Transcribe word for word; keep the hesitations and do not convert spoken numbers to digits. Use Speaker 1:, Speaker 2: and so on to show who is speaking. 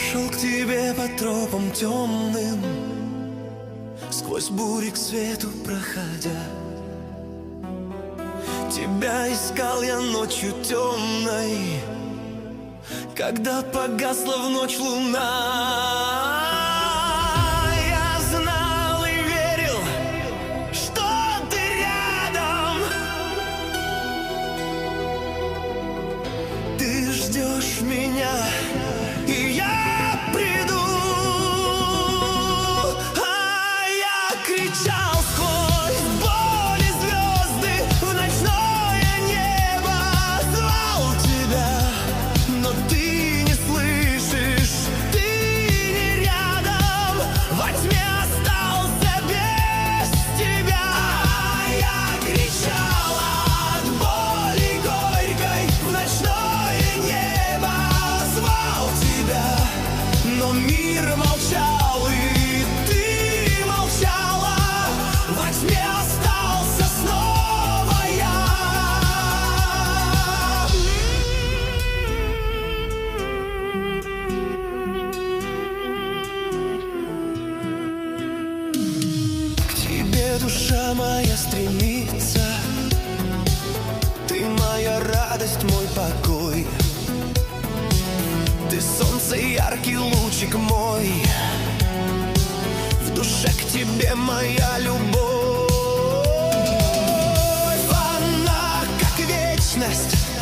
Speaker 1: Шел к тебе по тропам темным, сквозь бури к свету проходя. Тебя искал я ночью темной, когда погасла в ночь луна. Я знал и верил, что ты рядом. Ты ждешь меня, и я приду. А я кричал сквозь боль и звезды, в ночное небо звал тебя, но ты не слышишь, ты не рядом, во тьме остался без тебя. А я кричал от боли горькой, в ночное небо звал тебя, но мир молчал, и ты молчала, во тьме остался снова я. К тебе душа моя стремится, ты моя радость, мой покой. Ты солнце, яркий лучик мой, в душе к тебе моя любовь. Она как вечность,